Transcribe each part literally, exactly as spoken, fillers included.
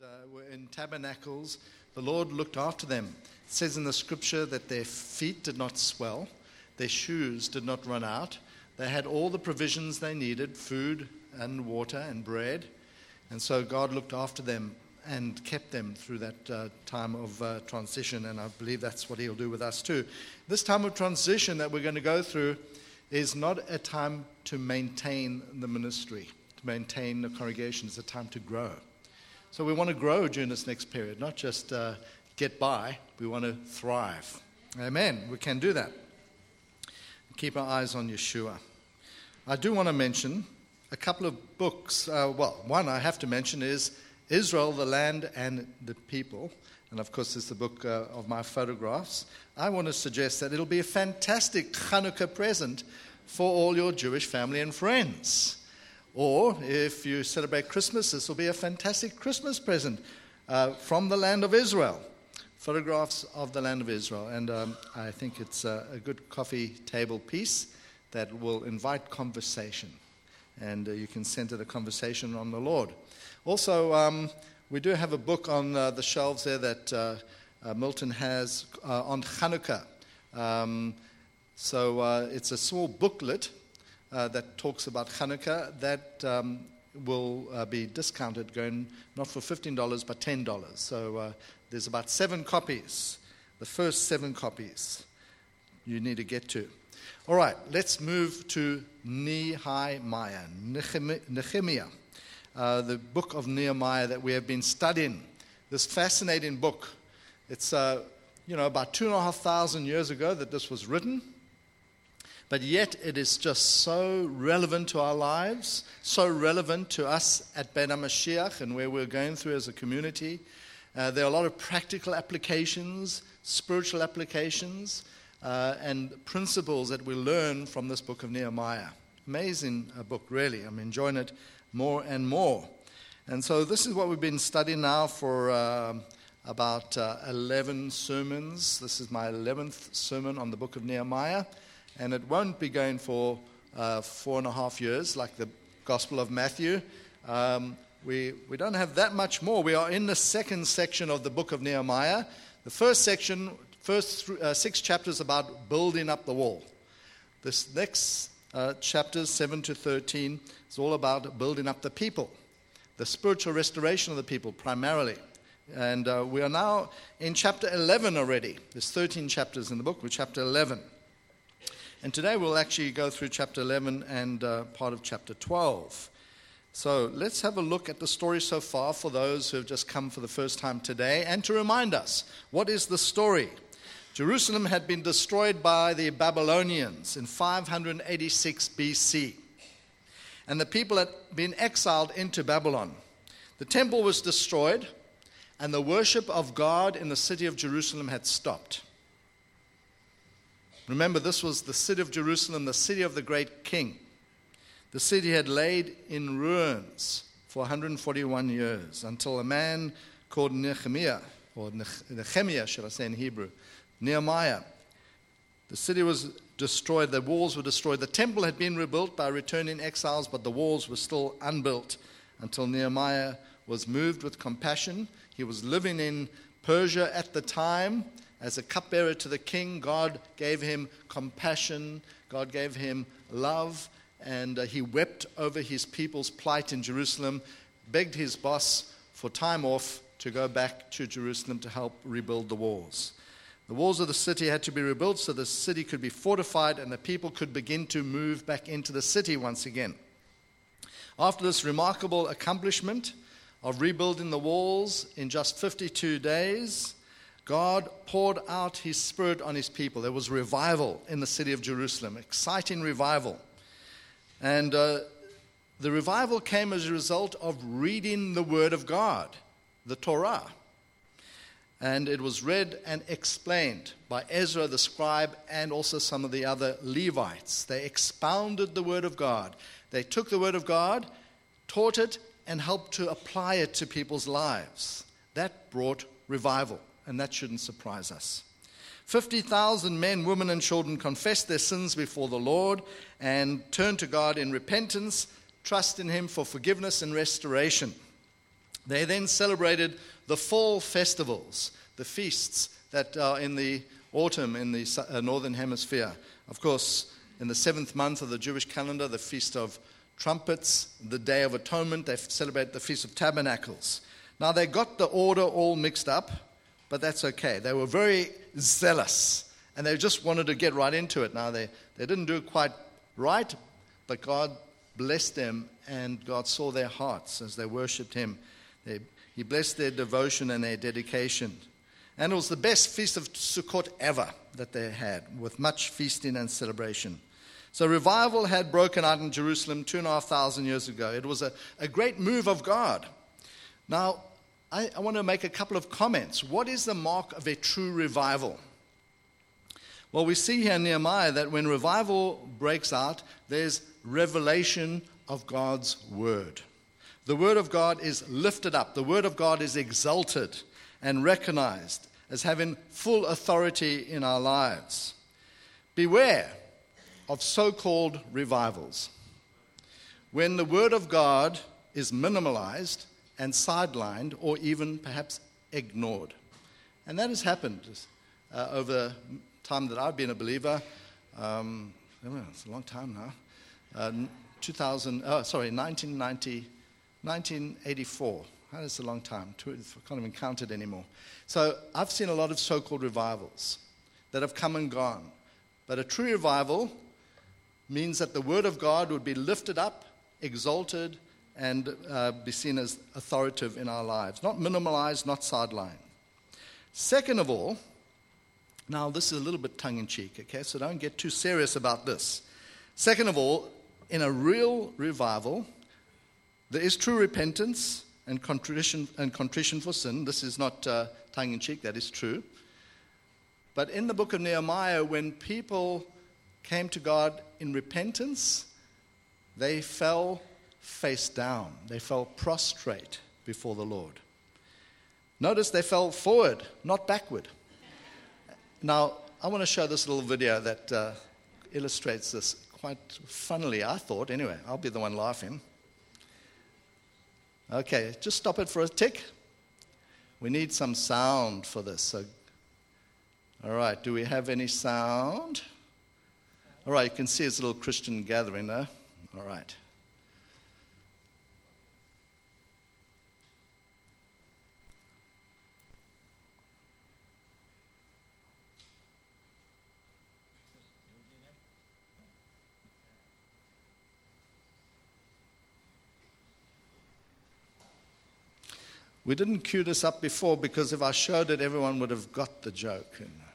uh, were in tabernacles, the Lord looked after them. It says in the scripture that their feet did not swell, their shoes did not run out. They had all the provisions they needed, food and water and bread. And so God looked after them and kept them through that uh, time of uh, transition. And I believe that's what he'll do with us too. This time of transition that we're going to go through is not a time to maintain the ministry, to maintain the congregation. It's a time to grow. So we want to grow during this next period, not just uh, get by. We want to thrive. Amen. We can do that. Keep our eyes on Yeshua. I do want to mention a couple of books. Uh, well, one I have to mention is Israel, the Land and the People. And of course, it's the book uh, of my photographs. I want to suggest that it'll be a fantastic Hanukkah present for all your Jewish family and friends. Or if you celebrate Christmas, this will be a fantastic Christmas present uh, from the land of Israel. Photographs of the land of Israel. And um, I think it's a, a good coffee table piece that will invite conversation. And uh, you can center the conversation on the Lord. Also, um, we do have a book on uh, the shelves there that uh, uh, Milton has uh, on Hanukkah. Um, so uh, it's a small booklet uh, that talks about Hanukkah that um, will uh, be discounted, going not for fifteen dollars but ten dollars. So uh, there's about seven copies, the first seven copies you need to get to. All right, let's move to Nehemiah, Nehemiah, uh, the book of Nehemiah that we have been studying. This fascinating book. It's uh, you know about two and a half thousand years ago that this was written, but yet it is just so relevant to our lives, so relevant to us at Beit HaMashiach and where we're going through as a community. Uh, there are a lot of practical applications, spiritual applications, uh, and principles that we learn from this book of Nehemiah. Amazing uh, book, really. I'm enjoying it more and more. And so this is what we've been studying now for uh, about uh, eleven sermons. This is my eleventh sermon on the book of Nehemiah. And it won't be going for uh, four and a half years like the Gospel of Matthew. Um, we, we don't have that much more. We are in the second section of the book of Nehemiah. The first section, first th- uh, six chapters about building up the wall. This next uh, chapters, seven to thirteen, is all about building up the people, the spiritual restoration of the people primarily. And uh, we are now in chapter eleven already. There's thirteen chapters in the book. We're chapter eleven. And today we'll actually go through chapter eleven and uh, part of chapter twelve. So let's have a look at the story so far for those who have just come for the first time today, and to remind us, what is the story? Jerusalem had been destroyed by the Babylonians in five hundred eighty-six B C. And the people had been exiled into Babylon. The temple was destroyed, and the worship of God in the city of Jerusalem had stopped. Remember, this was the city of Jerusalem, the city of the great king. The city had laid in ruins for one hundred forty-one years until a man called Nehemiah, or Nehemiah, shall I say in Hebrew, Nehemiah. The city was destroyed, the walls were destroyed. The temple had been rebuilt by returning exiles, but the walls were still unbuilt until Nehemiah was moved with compassion. He was living in Persia at the time. As a cupbearer to the king, God gave him compassion, God gave him love, and uh, he wept over his people's plight in Jerusalem, begged his boss for time off to go back to Jerusalem to help rebuild the walls. The walls of the city had to be rebuilt so the city could be fortified and the people could begin to move back into the city once again. After this remarkable accomplishment of rebuilding the walls in just fifty-two days, God poured out his Spirit on his people. There was revival in the city of Jerusalem, exciting revival. And uh, the revival came as a result of reading the Word of God, the Torah. And it was read and explained by Ezra the scribe and also some of the other Levites. They expounded the Word of God. They took the Word of God, taught it, and helped to apply it to people's lives. That brought revival. And that shouldn't surprise us. fifty thousand men, women, and children confessed their sins before the Lord and turned to God in repentance, trust in him for forgiveness and restoration. They then celebrated the fall festivals, the feasts that are in the autumn in the uh, northern hemisphere. Of course, in the seventh month of the Jewish calendar, the Feast of Trumpets, the Day of Atonement, they celebrate the Feast of Tabernacles. Now, they got the order all mixed up, but that's okay. They were very zealous, and they just wanted to get right into it. Now, they, they didn't do it quite right, but God blessed them, and God saw their hearts as they worshipped Him. They, he blessed their devotion and their dedication. And it was the best Feast of Sukkot ever that they had, with much feasting and celebration. So revival had broken out in Jerusalem two and a half thousand years ago. It was a, a great move of God. Now, I, I want to make a couple of comments. What is the mark of a true revival? Well, we see here in Nehemiah that when revival breaks out, there's revelation of God's word. The word of God is lifted up. The word of God is exalted and recognized as having full authority in our lives. Beware of so-called revivals, when the word of God is minimalized and sidelined or even perhaps ignored. And that has happened uh, over the time that I've been a believer. Um, it's a long time now. Uh, two thousand, oh, sorry, nineteen ninety, nineteen eighty-four. That's a long time. I can't even count it anymore. So I've seen a lot of so-called revivals that have come and gone. But a true revival means that the word of God would be lifted up, exalted, and uh, be seen as authoritative in our lives. Not minimalized, not sidelined. Second of all, now this is a little bit tongue-in-cheek, okay? So don't get too serious about this. Second of all, in a real revival, there is true repentance and contrition, and contrition for sin. This is not uh, tongue-in-cheek, that is true. But in the book of Nehemiah, when people came to God in repentance, they fell face down. They fell prostrate before the Lord. Notice they fell forward, not backward. Now, I want to show this little video that uh, illustrates this quite funnily, I thought. Anyway, I'll be the one laughing. Okay, just stop it for a tick. We need some sound for this. So, all right, do we have any sound? All right, you can see it's a little Christian gathering there. All right. We didn't cue this up before because if I showed it, everyone would have got the joke.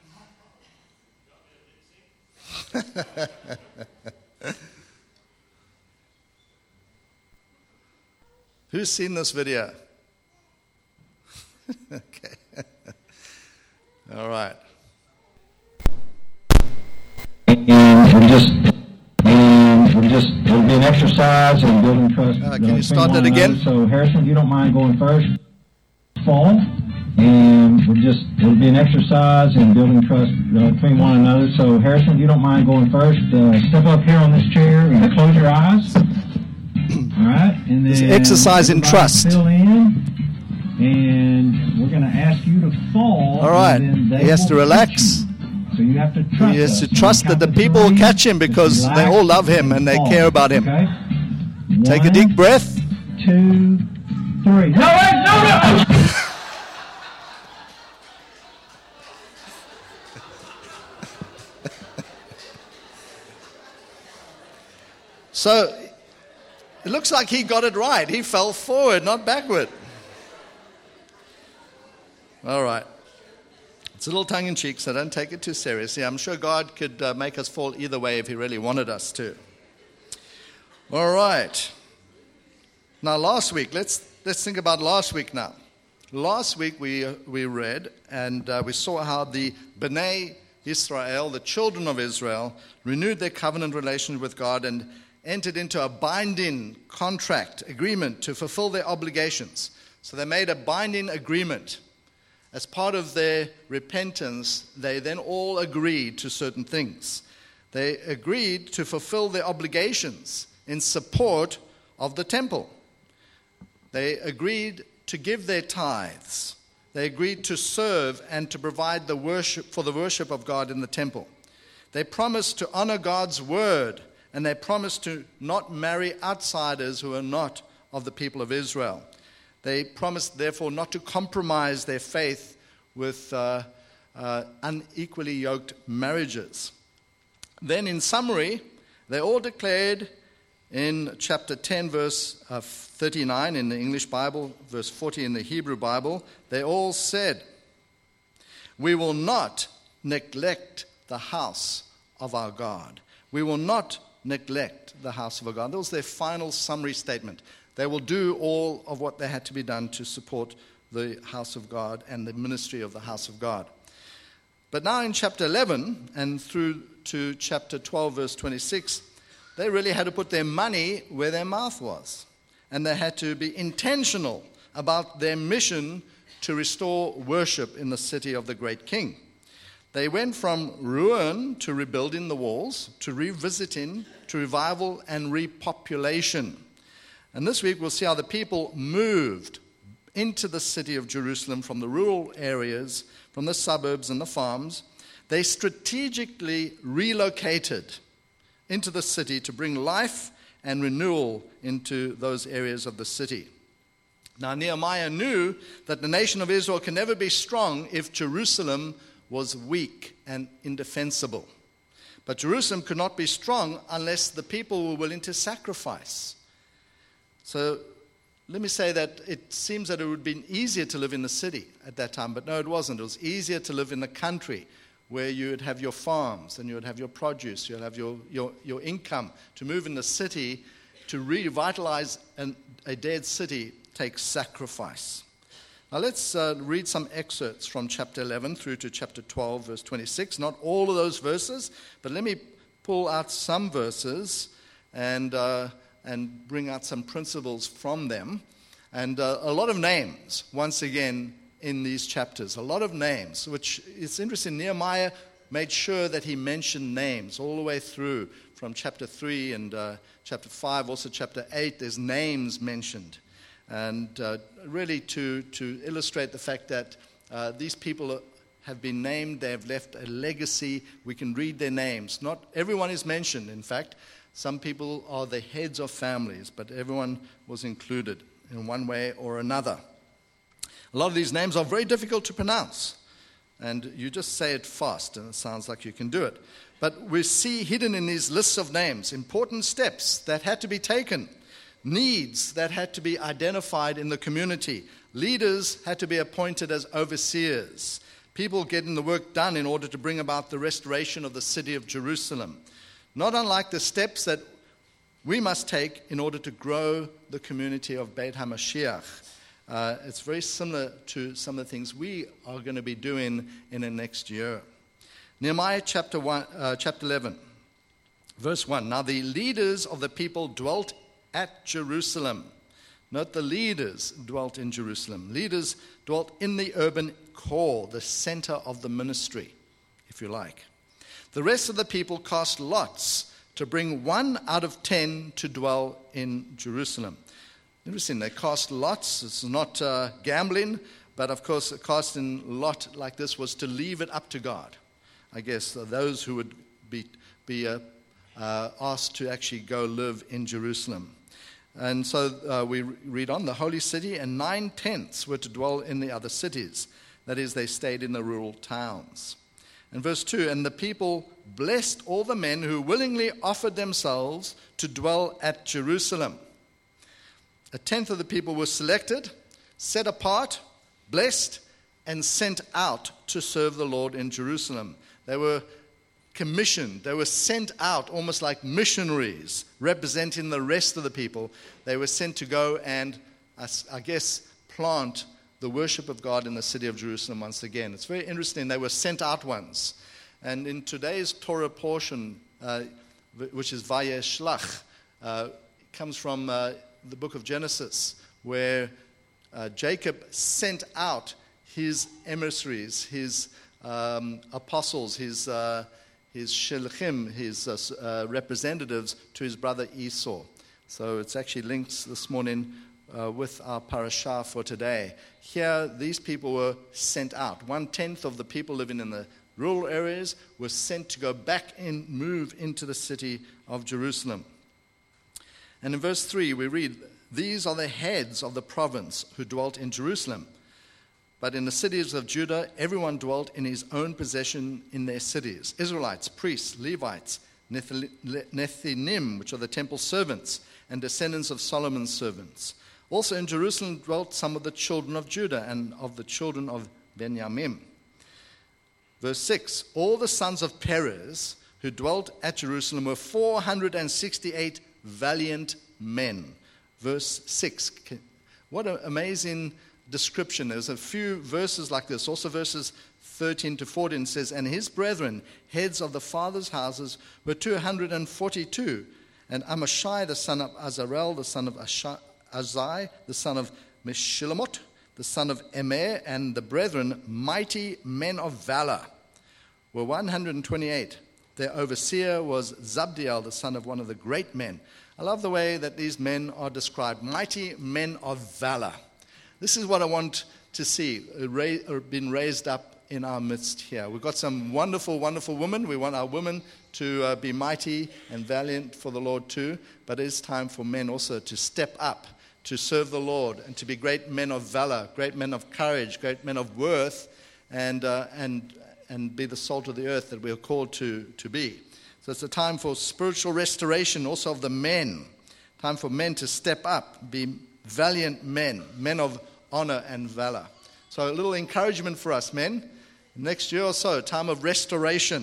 Who's seen this video? Okay. All right. And we just, and we just, it'll be an exercise in building trust. Uh, can you start that again? So, Harrison, if you don't mind going first. Fall, and we'll just, it'll be an exercise in building trust uh, between one another. So, Harrison, if you don't mind going first, uh, step up here on this chair and close your eyes. All right, and then it's exercise in trust. Fill in, and we're going to ask you to fall. All right, he has to relax. So you have to trust. He has us. to trust that the people will catch him because they all love him and they care about him. Okay. Take a deep breath. Two, three. No, wait, no, no. So it looks like he got it right. He fell forward, not backward. All right. It's a little tongue-in-cheek, so don't take it too seriously. I'm sure God could uh, make us fall either way if he really wanted us to. All right. Now, last week, let's let's think about last week now. Last week we uh, we read and uh, we saw how the Bnei Israel, the children of Israel, renewed their covenant relationship with God and entered into a binding contract agreement to fulfill their obligations. So they made a binding agreement. As part of their repentance, they then all agreed to certain things. They agreed to fulfill their obligations in support of the temple. They agreed to give their tithes. They agreed to serve and to provide the worship for the worship of God in the temple. They promised to honor God's word, and they promised to not marry outsiders who are not of the people of Israel. They promised, therefore, not to compromise their faith with uh, uh, unequally yoked marriages. Then, in summary, they all declared in chapter ten, verse uh, thirty-nine in the English Bible, verse forty in the Hebrew Bible, they all said, "We will not neglect the house of our God. We will not neglect the house of our God." That was their final summary statement. They will do all of what they had to be done to support the house of God and the ministry of the house of God. But now in chapter eleven and through to chapter twelve, verse twenty-six, they really had to put their money where their mouth was. And they had to be intentional about their mission to restore worship in the city of the great king. They went from ruin to rebuilding the walls, to revisiting, to revival and repopulation. And this week we'll see how the people moved into the city of Jerusalem from the rural areas, from the suburbs and the farms. They strategically relocated into the city to bring life and renewal into those areas of the city. Now, Nehemiah knew that the nation of Israel can never be strong if Jerusalem was weak and indefensible. But Jerusalem could not be strong unless the people were willing to sacrifice. So let me say that it seems that it would have been easier to live in the city at that time, but no, it wasn't. It was easier to live in the country, where you would have your farms and you would have your produce, you would have your, your, your income. To move in the city, to revitalize an, a dead city, takes sacrifice. Now let's uh, read some excerpts from chapter eleven through to chapter twelve, verse twenty-six. Not all of those verses, but let me pull out some verses and, uh, and bring out some principles from them. And uh, a lot of names, once again, in these chapters, a lot of names, which it's interesting. Nehemiah made sure that he mentioned names all the way through from chapter three and uh, chapter five, also chapter eight, there's names mentioned. And uh, really to, to illustrate the fact that uh, these people have been named, they have left a legacy, we can read their names. Not everyone is mentioned, in fact. Some people are the heads of families, but everyone was included in one way or another. A lot of these names are very difficult to pronounce, and you just say it fast, and it sounds like you can do it. But we see hidden in these lists of names important steps that had to be taken, needs that had to be identified in the community. Leaders had to be appointed as overseers, people getting the work done in order to bring about the restoration of the city of Jerusalem. Not unlike the steps that we must take in order to grow the community of Beit HaMashiach. Uh, it's very similar to some of the things we are going to be doing in the next year. Nehemiah chapter one, uh, chapter eleven, verse one. Now the leaders of the people dwelt at Jerusalem. Note, the leaders dwelt in Jerusalem. Leaders dwelt in the urban core, the center of the ministry, if you like. The rest of the people cast lots to bring one out of ten to dwell in Jerusalem. Interesting, they cast lots. It's not uh, gambling, but of course, a casting lot like this was to leave it up to God. I guess uh, those who would be, be uh, uh, asked to actually go live in Jerusalem. And so uh, we read on, the holy city, and nine-tenths were to dwell in the other cities. That is, they stayed in the rural towns. And verse two, and the people blessed all the men who willingly offered themselves to dwell at Jerusalem. A tenth of the people were selected, set apart, blessed, and sent out to serve the Lord in Jerusalem. They were commissioned. They were sent out almost like missionaries representing the rest of the people. They were sent to go and, I guess, plant the worship of God in the city of Jerusalem once again. It's very interesting. They were sent out ones. And in today's Torah portion, uh, which is Vayeshlach, uh, comes from Uh, the book of Genesis, where uh, Jacob sent out his emissaries, his um, apostles, his uh, his shilchim, his uh, uh, representatives to his brother Esau. So it's actually linked this morning uh, with our parashah for today. Here, these people were sent out. One-tenth of the people living in the rural areas were sent to go back and move into the city of Jerusalem. And in verse three, we read, "These are the heads of the province who dwelt in Jerusalem. But in the cities of Judah, everyone dwelt in his own possession in their cities. Israelites, priests, Levites, Nethinim, which are the temple servants, and descendants of Solomon's servants. Also in Jerusalem dwelt some of the children of Judah and of the children of Benjamin." Verse six, "All the sons of Perez who dwelt at Jerusalem were four hundred sixty-eight valiant men." Verse six. What an amazing description. There's a few verses like this. Also verses thirteen to fourteen says, "And his brethren, heads of the fathers' houses, were two hundred forty-two. And Amashai, the son of Azarel, the son of Azai, the son of Meshilemot, the son of Emer, and the brethren, mighty men of valor, were one hundred twenty-eight. Their overseer was Zabdiel, the son of one of the great men." I love the way that these men are described. Mighty men of valor. This is what I want to see, being raised up in our midst here. We've got some wonderful, wonderful women. We want our women to uh, be mighty and valiant for the Lord too. But it is time for men also to step up, to serve the Lord, and to be great men of valor, great men of courage, great men of worth, and uh, and and be the salt of the earth that we are called to, to be. So it's a time for spiritual restoration also of the men. Time for men to step up, be valiant men, men of honor and valor. So a little encouragement for us, men. Next year or so, time of restoration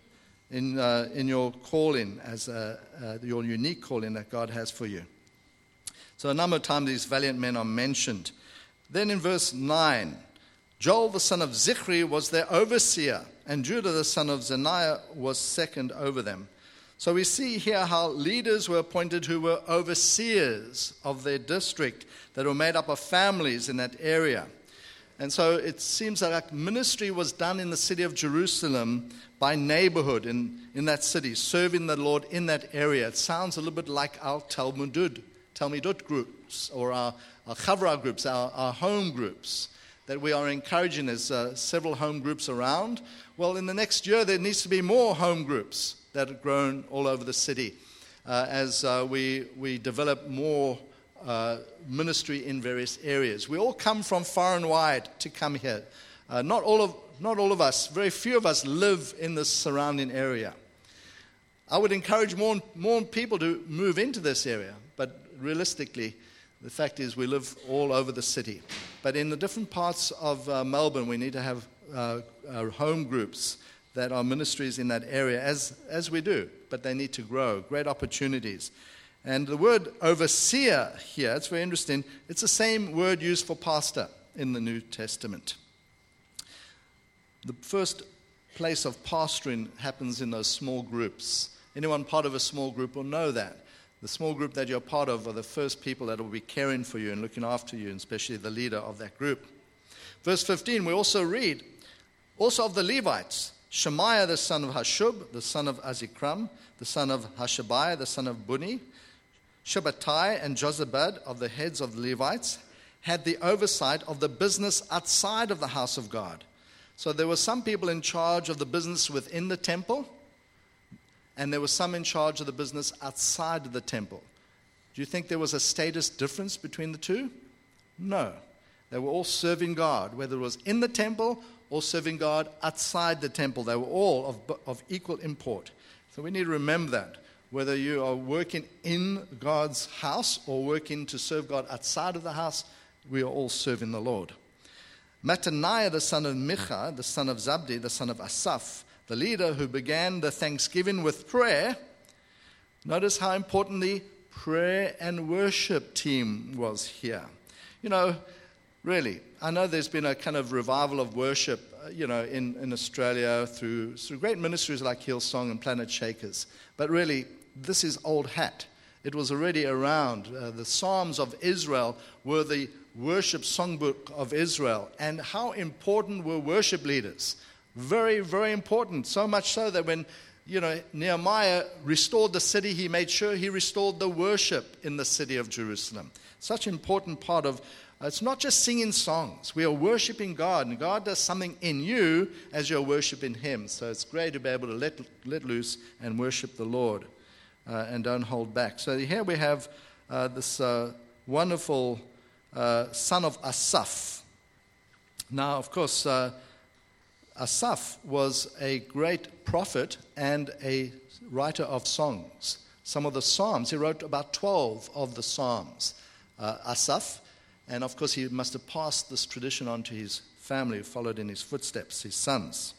in uh, in your calling, as uh, uh, your unique calling that God has for you. So a number of times these valiant men are mentioned. Then in verse nine, Joel the son of Zichri was their overseer, and Judah the son of Zaniah was second over them. So we see here how leaders were appointed who were overseers of their district, that were made up of families in that area. And so it seems like ministry was done in the city of Jerusalem by neighborhood in, in that city, serving the Lord in that area. It sounds a little bit like our Talmudud, Talmudot groups, or our, our Chavra groups, our, our home groups, that we are encouraging. There's uh, several home groups around. Well, in the next year, there needs to be more home groups that are grown all over the city uh, as uh, we, we develop more uh, ministry in various areas. We all come from far and wide to come here. Uh, not all of not all of us, very few of us live in this surrounding area. I would encourage more, more people to move into this area, but realistically, the fact is we live all over the city. But in the different parts of uh, Melbourne, we need to have uh, uh, home groups that are ministries in that area, as, as we do. But they need to grow, great opportunities. And the word overseer here, it's very interesting. It's the same word used for pastor in the New Testament. The first place of pastoring happens in those small groups. Anyone part of a small group will know that. The small group that you're part of are the first people that will be caring for you and looking after you, and especially the leader of that group. Verse fifteen, we also read, also of the Levites, Shemaiah the son of Hashub, the son of Azikram, the son of Hashabiah, the son of Buni, Shabbatai and Jozabad of the heads of the Levites had the oversight of the business outside of the house of God. So there were some people in charge of the business within the temple, and there were some in charge of the business outside of the temple. Do you think there was a status difference between the two? No. They were all serving God, whether it was in the temple or serving God outside the temple. They were all of, of equal import. So we need to remember that. Whether you are working in God's house or working to serve God outside of the house, we are all serving the Lord. Mattaniah, the son of Micha, the son of Zabdi, the son of Asaph, the leader who began the thanksgiving with prayer. Notice how important the prayer and worship team was here. You know, really, I know there's been a kind of revival of worship, uh, you know, in, in Australia through, through great ministries like Hillsong and Planet Shakers. But really, this is old hat. It was already around. Uh, the Psalms of Israel were the worship songbook of Israel. And how important were worship leaders? Very, very important. So much so that when you know, Nehemiah restored the city. He made sure he restored the worship in the city of Jerusalem. Such an important part of, uh, it's not just singing songs. We are worshiping God, and God does something in you as you're worshiping him. So it's great to be able to let, let loose and worship the Lord uh, and don't hold back. So here we have uh, this uh, wonderful uh, son of Asaph. Now, of course, uh, Asaph was a great prophet and a writer of songs. Some of the Psalms, he wrote about twelve of the Psalms, uh, Asaph. And of course, he must have passed this tradition on to his family, who followed in his footsteps, his sons.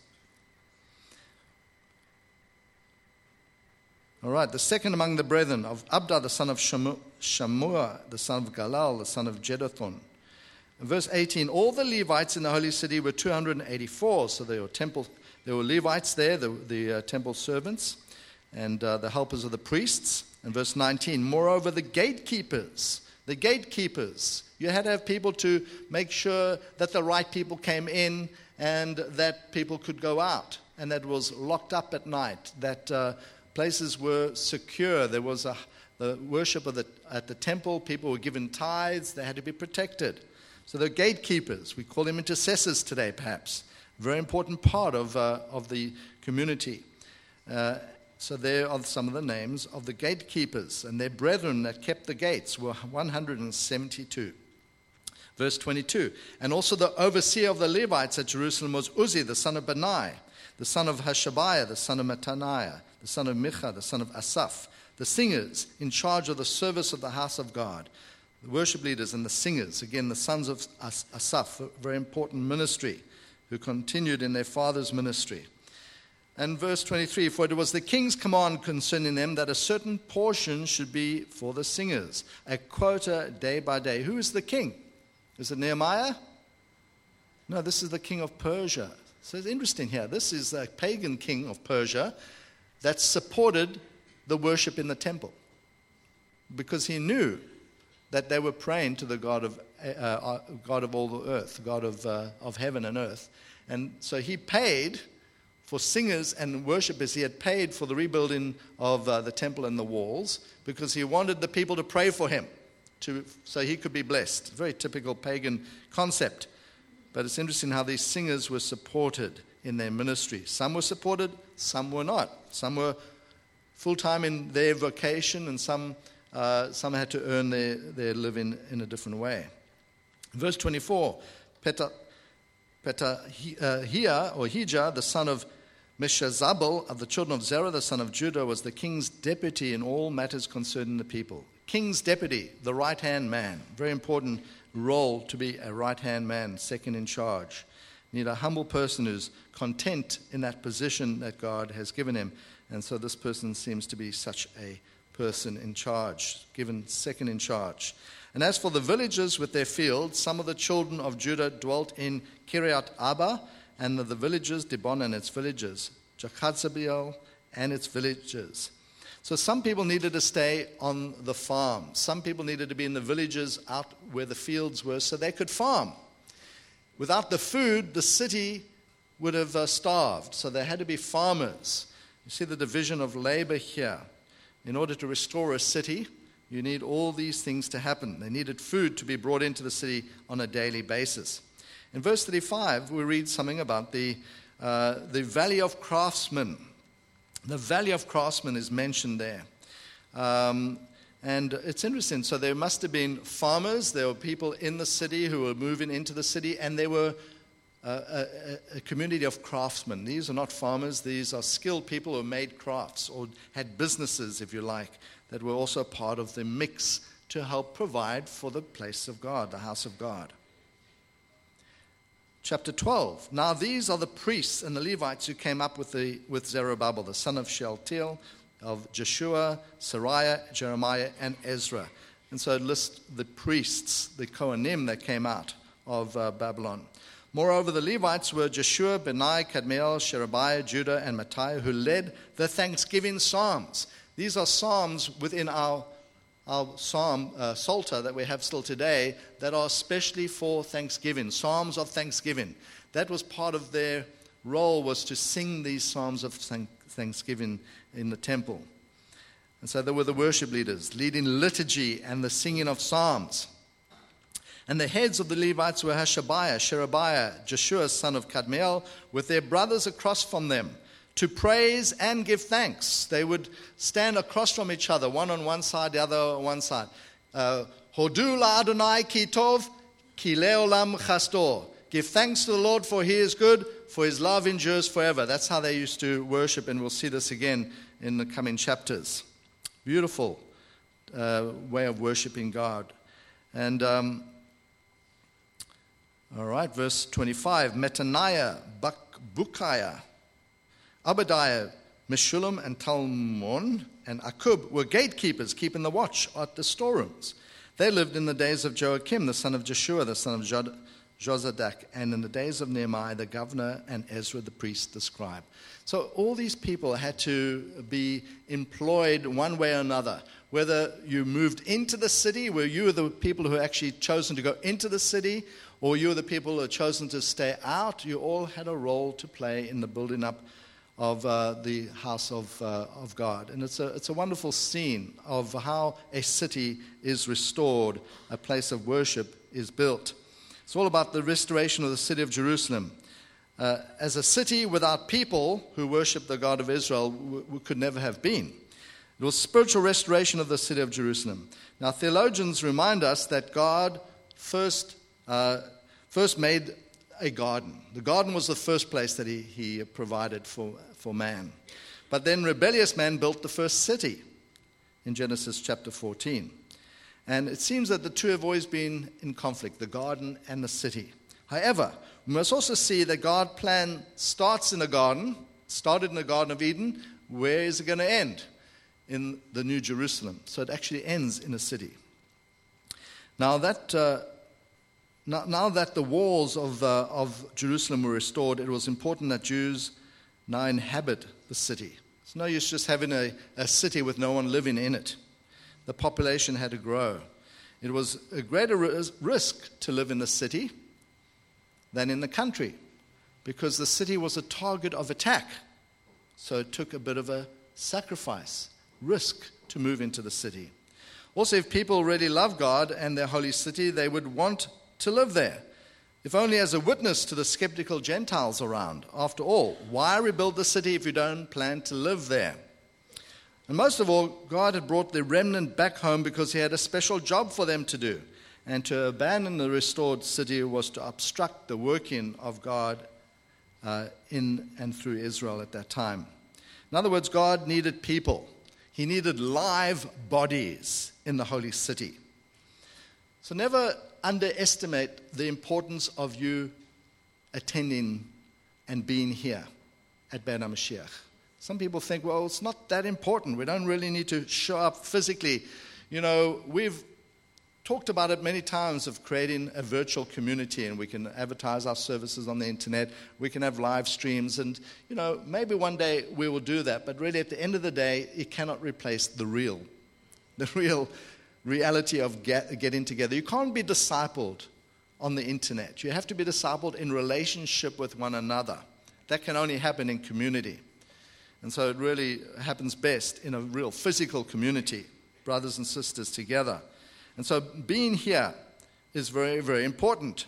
All right, the second among the brethren of Abda, the son of Shamu- Shammua, the son of Galal, the son of Jeduthun. In verse eighteen, all the Levites in the holy city were two hundred eighty-four. So there were temple, there were Levites there, the, the uh, temple servants, and uh, the helpers of the priests. In verse nineteen, moreover, the gatekeepers, the gatekeepers. You had to have people to make sure that the right people came in and that people could go out, and that was locked up at night, that uh, places were secure. There was a, the worship of the, at the temple. People were given tithes. They had to be protected. So the gatekeepers, we call them intercessors today, perhaps. Very important part of uh, of the community. Uh, so there are some of the names of the gatekeepers, and their brethren that kept the gates were one hundred seventy-two. Verse twenty-two, and also the overseer of the Levites at Jerusalem was Uzzi, the son of Bani, the son of Hashabiah, the son of Mattaniah, the son of Micha, the son of Asaph, the singers in charge of the service of the house of God. The worship leaders and the singers, again, the sons of As- Asaph, a very important ministry, who continued in their father's ministry. And verse twenty-three, for it was the king's command concerning them that a certain portion should be for the singers, a quota day by day. Who is the king? Is it Nehemiah? No, this is the king of Persia. So it's interesting here. This is a pagan king of Persia that supported the worship in the temple because he knew that they were praying to the God of uh, God of all the earth, God of uh, of heaven and earth. And so he paid for singers and worshipers. He had paid for the rebuilding of uh, the temple and the walls because he wanted the people to pray for him to, so he could be blessed. Very typical pagan concept. But it's interesting how these singers were supported in their ministry. Some were supported, some were not. Some were full-time in their vocation, and some Uh, some had to earn their, their living in a different way. Verse twenty-four, Petahia, or Hijah, the son of Meshezabel of the children of Zerah, the son of Judah, was the king's deputy in all matters concerning the people. King's deputy, the right-hand man. Very important role to be a right-hand man, second in charge. You need a humble person who's content in that position that God has given him. And so this person seems to be such a person in charge, given second in charge. And as for the villages with their fields, some of the children of Judah dwelt in Kiriath Arba, and the villages, Dibon and its villages, Jekhazzabeel and its villages. So some people needed to stay on the farm. Some people needed to be in the villages out where the fields were so they could farm. Without the food, the city would have uh, starved. So there had to be farmers. You see the division of labor here. In order to restore a city, you need all these things to happen. They needed food to be brought into the city on a daily basis. In verse thirty-five, we read something about the, uh, the Valley of Craftsmen. The Valley of Craftsmen is mentioned there. Um, and it's interesting. So there must have been farmers. There were people in the city who were moving into the city. And there were uh, a, a community of craftsmen. These are not farmers. These are skilled people who made crafts or had businesses, if you like, that were also part of the mix to help provide for the place of God, the house of God. Chapter twelve. Now these are the priests and the Levites who came up with the with Zerubbabel, the son of Shealtiel, of Jeshua, Sariah, Jeremiah, and Ezra. And so it lists the priests, the Kohanim that came out of uh, Babylon. Moreover, the Levites were Jeshua, Benai, Kadmiel, Sherebiah, Judah, and Matthiah, who led the thanksgiving psalms. These are psalms within our our psalm, uh, Psalter that we have still today, that are especially for thanksgiving, psalms of thanksgiving. That was part of their role, was to sing these psalms of thanksgiving in the temple. And so there were the worship leaders leading liturgy and the singing of psalms. And the heads of the Levites were Hashabiah, Sherebiah, Jeshua, son of Kadmiel, with their brothers across from them, to praise and give thanks. They would stand across from each other, one on one side, the other on one side. Hodu la Adonai ki tov, ki leolam chastor. Give thanks to the Lord, for he is good, for his love endures forever. That's how they used to worship, and we'll see this again in the coming chapters. Beautiful uh, way of worshiping God. And, um, all right, verse twenty-five, Mattaniah, Bukiah, Obadiah, Meshullam, and Talmon, and Akub were gatekeepers, keeping the watch at the storerooms. They lived in the days of Joachim, the son of Jeshua, the son of Jod- Jozadak, and in the days of Nehemiah, the governor, and Ezra, the priest, the scribe. So all these people had to be employed one way or another. Whether you moved into the city, where you were the people who actually chosen to go into the city, or you were the people who had chosen to stay out, you all had a role to play in the building up of uh, the house of uh, of God. And it's a it's a wonderful scene of how a city is restored, a place of worship is built. It's all about the restoration of the city of Jerusalem. Uh, as a city without people who worship the God of Israel, we, we could never have been. It was spiritual restoration of the city of Jerusalem. Now, theologians remind us that God first uh, first made a garden. The garden was the first place that he, he provided for, for man. But then rebellious man built the first city in Genesis chapter fourteen. And it seems that the two have always been in conflict, the garden and the city. However, we must also see that God's plan starts in a garden, started in the Garden of Eden. Where is it going to end? In the New Jerusalem. So it actually ends in a city. Now that uh, now, now that the walls of uh, of Jerusalem were restored, it was important that Jews now inhabit the city. It's no use just having a, a city with no one living in it. The population had to grow. It was a greater risk to live in the city than in the country, because the city was a target of attack. So it took a bit of a sacrifice, risk to move into the city. Also, if people really love God and their holy city, they would want to live there, if only as a witness to the skeptical Gentiles around. After all, why rebuild the city if you don't plan to live there? And most of all, God had brought the remnant back home because he had a special job for them to do. And to abandon the restored city was to obstruct the working of God uh, in and through Israel at that time. In other words, God needed people. He needed live bodies in the holy city. So never underestimate the importance of you attending and being here at Beit HaMashiach. Some people think, well, it's not that important. We don't really need to show up physically. You know, we've talked about it many times of creating a virtual community, and we can advertise our services on the internet. We can have live streams, and, you know, maybe one day we will do that. But really, at the end of the day, it cannot replace the real, the real reality of get, getting together. You can't be discipled on the internet. You have to be discipled in relationship with one another. That can only happen in community. And so it really happens best in a real physical community, brothers and sisters together. And so being here is very, very important.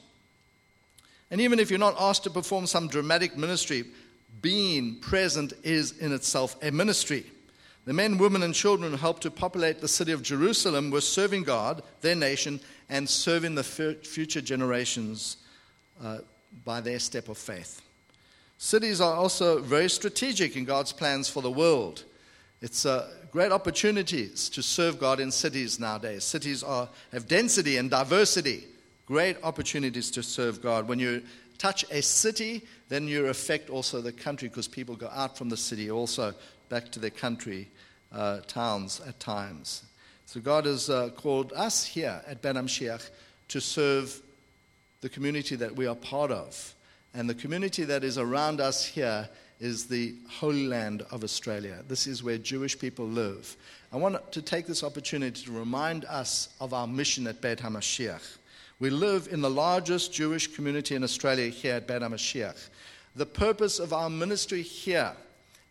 And even if you're not asked to perform some dramatic ministry, being present is in itself a ministry. The men, women, and children who helped to populate the city of Jerusalem were serving God, their nation, and serving the future generations uh, by their step of faith. Cities are also very strategic in God's plans for the world. It's uh, great opportunities to serve God in cities nowadays. Cities are, have density and diversity. Great opportunities to serve God. When you touch a city, then you affect also the country, because people go out from the city also back to their country uh, towns at times. So God has uh, called us here at Beit HaMashiach to serve the community that we are part of. And the community that is around us here is the Holy Land of Australia. This is where Jewish people live. I want to take this opportunity to remind us of our mission at Beit HaMashiach. We live in the largest Jewish community in Australia here at Beit HaMashiach. The purpose of our ministry here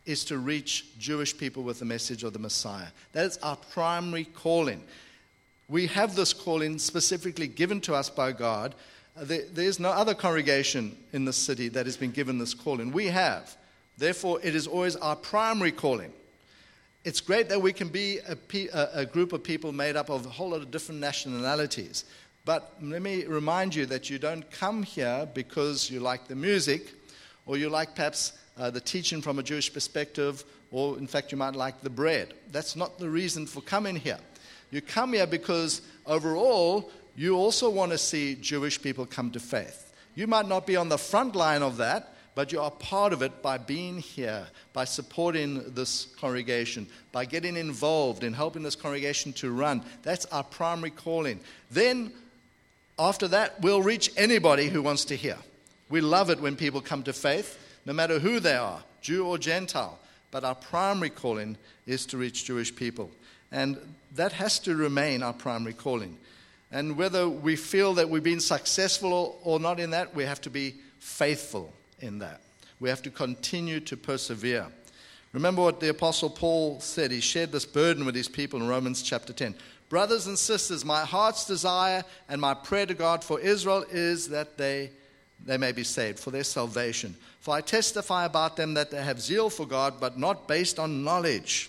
is to reach Jewish people with the message of the Messiah. That is our primary calling. We have this calling specifically given to us by God. There, there's no other congregation in the city that has been given this calling. We have. Therefore, it is always our primary calling. It's great that we can be a, a group of people made up of a whole lot of different nationalities. But let me remind you that you don't come here because you like the music, or you like perhaps uh, the teaching from a Jewish perspective, or in fact you might like the bread. That's not the reason for coming here. You come here because overall you also want to see Jewish people come to faith. You might not be on the front line of that, but you are part of it by being here, by supporting this congregation, by getting involved in helping this congregation to run. That's our primary calling. Then, after that, we'll reach anybody who wants to hear. We love it when people come to faith, no matter who they are, Jew or Gentile. But our primary calling is to reach Jewish people. And that has to remain our primary calling. And whether we feel that we've been successful or not in that, we have to be faithful in that. We have to continue to persevere. Remember what the Apostle Paul said. He shared this burden with his people in Romans chapter ten. Brothers and sisters, my heart's desire and my prayer to God for Israel is that they, they may be saved, for their salvation. For I testify about them that they have zeal for God, but not based on knowledge.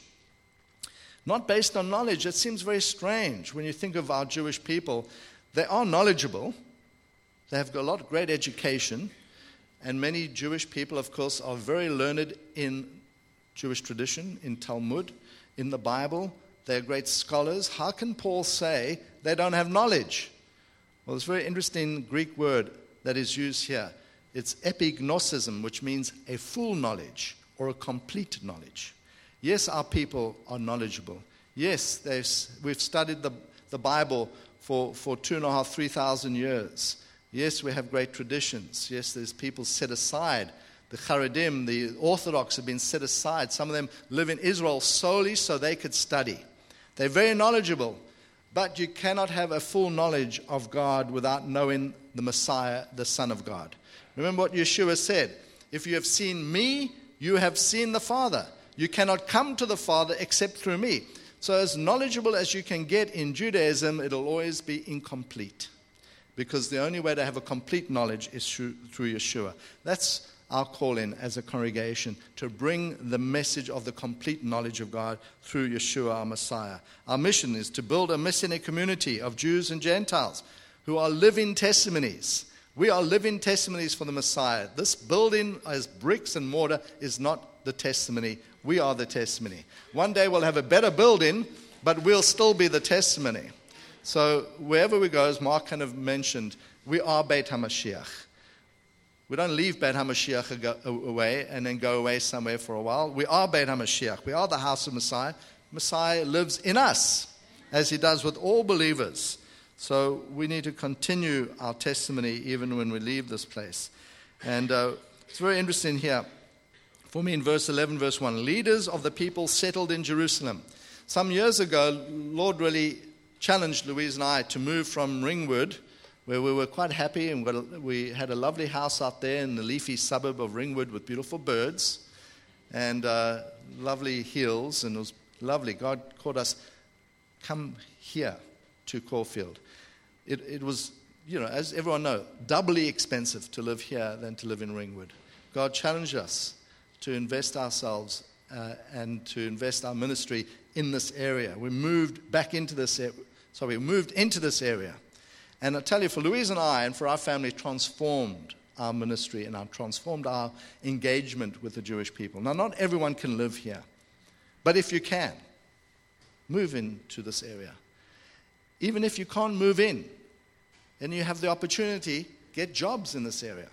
Not based on knowledge. It seems very strange when you think of our Jewish people. They are knowledgeable. They have got a lot of great education. And many Jewish people, of course, are very learned in Jewish tradition, in Talmud, in the Bible. They're great scholars. How can Paul say they don't have knowledge? Well, it's a very interesting Greek word that is used here. It's epignosis, which means a full knowledge or a complete knowledge. Yes, our people are knowledgeable. Yes, we've studied the, the Bible for, for two and a half, three thousand years. Yes, we have great traditions. Yes, there's people set aside. The Haredim, the Orthodox have been set aside. Some of them live in Israel solely so they could study. They're very knowledgeable, but you cannot have a full knowledge of God without knowing the Messiah, the Son of God. Remember what Yeshua said, if you have seen me, you have seen the Father. You cannot come to the Father except through me. So as knowledgeable as you can get in Judaism, it'll always be incomplete. Because the only way to have a complete knowledge is through, through Yeshua. That's our calling as a congregation, to bring the message of the complete knowledge of God through Yeshua, our Messiah. Our mission is to build a Messianic community of Jews and Gentiles who are living testimonies. We are living testimonies for the Messiah. This building as bricks and mortar is not the testimony. We are the testimony. One day we'll have a better building, but we'll still be the testimony. So wherever we go, as Mark kind of mentioned, we are Beit HaMashiach. We don't leave Beit HaMashiach away and then go away somewhere for a while. We are Beit HaMashiach. We are the house of Messiah. Messiah lives in us, as he does with all believers. So we need to continue our testimony even when we leave this place. And uh, it's very interesting here. For me in verse eleven, verse one, leaders of the people settled in Jerusalem. Some years ago, Lord really challenged Louise and I to move from Ringwood, where we were quite happy, and we had a lovely house out there in the leafy suburb of Ringwood with beautiful birds and uh, lovely hills, and it was lovely. God called us, come here to Caulfield. It, it was, you know, as everyone knows, doubly expensive to live here than to live in Ringwood. God challenged us to invest ourselves uh, and to invest our ministry in this area. We moved back into this area. Sorry, we moved into this area. And I tell you, for Louise and I, and for our family, transformed our ministry and our transformed our engagement with the Jewish people. Now, not everyone can live here, but if you can, move into this area. Even if you can't move in, then you have the opportunity, get jobs in this area.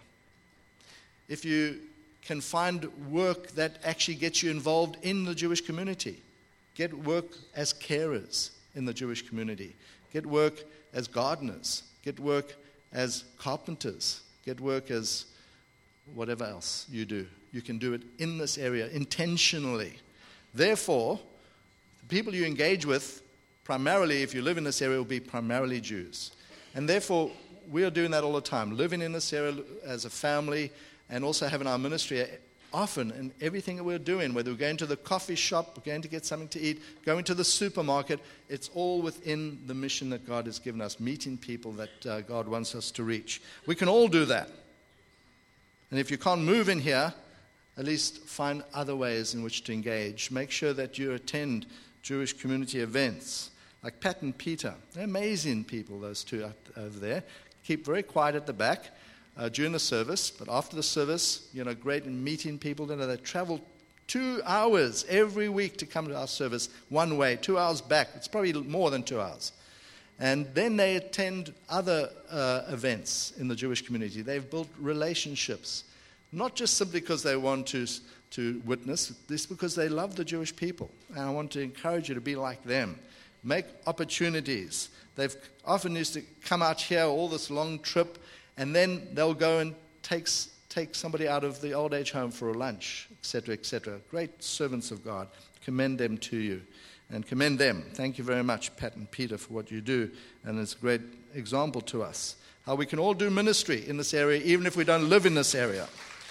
If you can find work that actually gets you involved in the Jewish community, get work as carers in the Jewish community, get work as gardeners, get work as carpenters, get work as whatever else you do. You can do it in this area intentionally. Therefore, the people you engage with, primarily, if you live in this area, will be primarily Jews. And therefore, we are doing that all the time, living in this area as a family and also having our ministry often in everything that we're doing, whether we're going to the coffee shop, we're going to get something to eat, going to the supermarket, it's all within the mission that God has given us, meeting people that uh, God wants us to reach. We can all do that. And if you can't move in here, at least find other ways in which to engage. Make sure that you attend Jewish community events. Like Pat and Peter. They're amazing people, those two up over there. Keep very quiet at the back uh, during the service. But after the service, you know, great in meeting people. You know, they travel two hours every week to come to our service one way, two hours back. It's probably more than two hours. And then they attend other uh, events in the Jewish community. They've built relationships. Not just simply because they want to, to witness, it's because they love the Jewish people. And I want to encourage you to be like them. Make opportunities. They've often used to come out here, all this long trip, and then they'll go and take, take somebody out of the old age home for a lunch, et cetera, et cetera. Great servants of God. Commend them to you. And commend them. Thank you very much, Pat and Peter, for what you do. And it's a great example to us. How we can all do ministry in this area, even if we don't live in this area.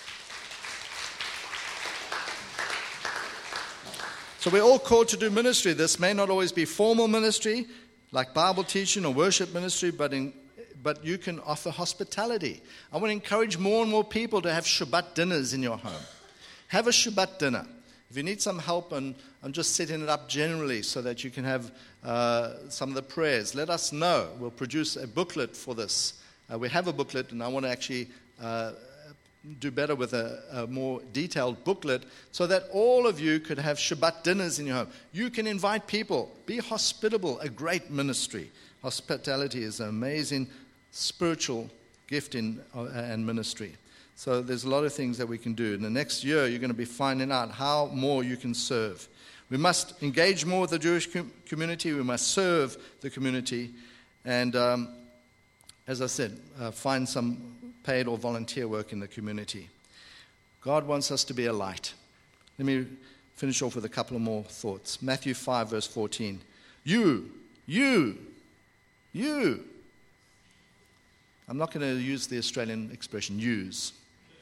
So we're all called to do ministry. This may not always be formal ministry, like Bible teaching or worship ministry, but in, but you can offer hospitality. I want to encourage more and more people to have Shabbat dinners in your home. Have a Shabbat dinner. If you need some help on, on just setting it up generally so that you can have uh, some of the prayers, let us know. We'll produce a booklet for this. Uh, we have a booklet, and I want to actually uh, do better with a, a more detailed booklet so that all of you could have Shabbat dinners in your home. You can invite people. Be hospitable, a great ministry. Hospitality is an amazing spiritual gift in, uh, and ministry. So there's a lot of things that we can do. In the next year, you're going to be finding out how more you can serve. We must engage more with the Jewish com- community. We must serve the community. And um, as I said, uh, find some paid or volunteer work in the community. God wants us to be a light. Let me finish off with a couple of more thoughts. Matthew five, verse fourteen. You, you, you. I'm not going to use the Australian expression, use.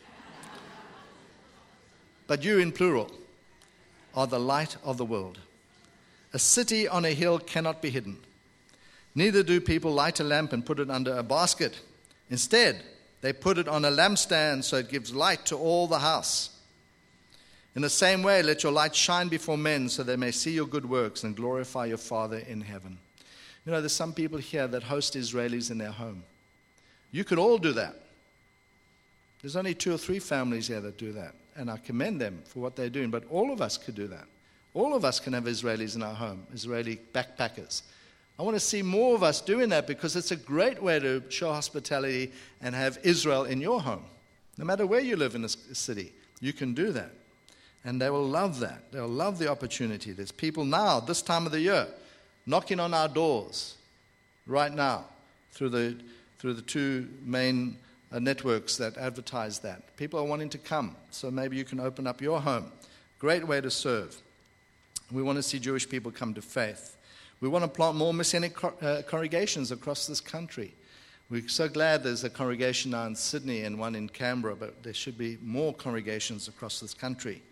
But you in plural are the light of the world. A city on a hill cannot be hidden. Neither do people light a lamp and put it under a basket. Instead, they put it on a lampstand so it gives light to all the house. In the same way, let your light shine before men so they may see your good works and glorify your Father in heaven. You know, there's some people here that host Israelis in their home. You could all do that. There's only two or three families here that do that. And I commend them for what they're doing. But all of us could do that. All of us can have Israelis in our home, Israeli backpackers. I want to see more of us doing that because it's a great way to show hospitality and have Israel in your home. No matter where you live in this city, you can do that. And they will love that. They'll love the opportunity. There's people now, this time of the year, knocking on our doors right now through the, through the two main uh, networks that advertise that. People are wanting to come, so maybe you can open up your home. Great way to serve. We want to see Jewish people come to faith. We want to plant more Messianic uh, congregations across this country. We're so glad there's a congregation now in Sydney and one in Canberra, but there should be more congregations across this country.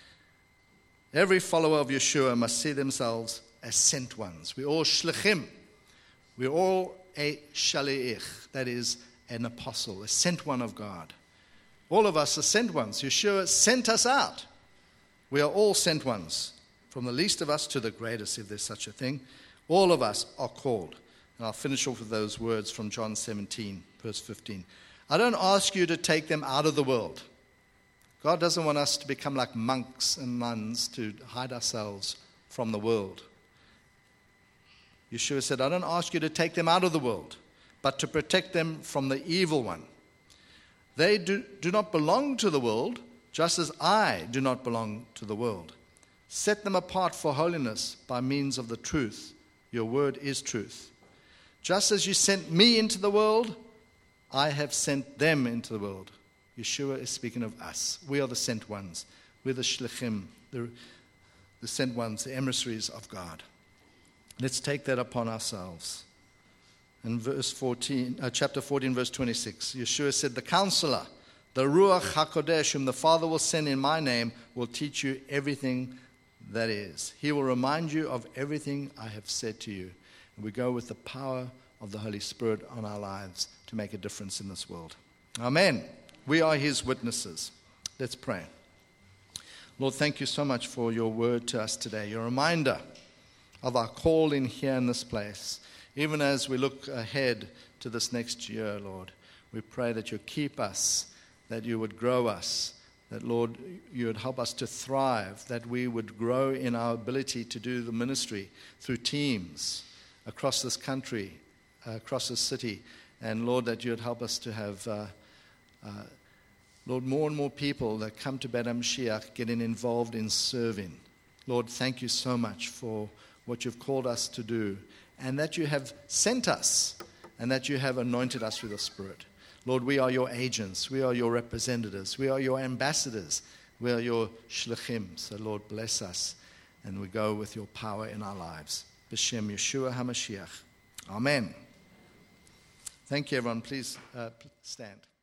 Every follower of Yeshua must see themselves as sent ones. We're all shlichim. We're all a shaliach, that is, an apostle, a sent one of God. All of us are sent ones. Yeshua sent us out. We are all sent ones, from the least of us to the greatest, if there's such a thing. All of us are called. And I'll finish off with those words from John seventeen, verse fifteen. I don't ask you to take them out of the world. God doesn't want us to become like monks and nuns to hide ourselves from the world. Yeshua said, I don't ask you to take them out of the world, but to protect them from the evil one. They do, do not belong to the world, just as I do not belong to the world. Set them apart for holiness by means of the truth. Your word is truth. Just as you sent me into the world, I have sent them into the world. Yeshua is speaking of us. We are the sent ones. We're the shlichim, the, the sent ones, the emissaries of God. Let's take that upon ourselves. In verse fourteen, uh, chapter fourteen, verse twenty-six, Yeshua said, the counselor, The Ruach HaKodesh, whom the Father will send in my name, will teach you everything that is. He will remind you of everything I have said to you. And we go with the power of the Holy Spirit on our lives to make a difference in this world. Amen. We are his witnesses. Let's pray. Lord, thank you so much for your word to us today, your reminder of our call in here in this place. Even as we look ahead to this next year, Lord, we pray that you keep us, that you would grow us, that, Lord, you would help us to thrive, that we would grow in our ability to do the ministry through teams across this country, uh, across this city. And, Lord, that you would help us to have, uh, uh, Lord, more and more people that come to Beit HaMashiach getting involved in serving. Lord, thank you so much for what you've called us to do, and that you have sent us, and that you have anointed us with the Spirit. Lord, we are your agents. We are your representatives. We are your ambassadors. We are your shlichim. So, Lord, bless us, and we go with your power in our lives. B'Shem Yeshua HaMashiach. Amen. Thank you, everyone. Please uh, stand.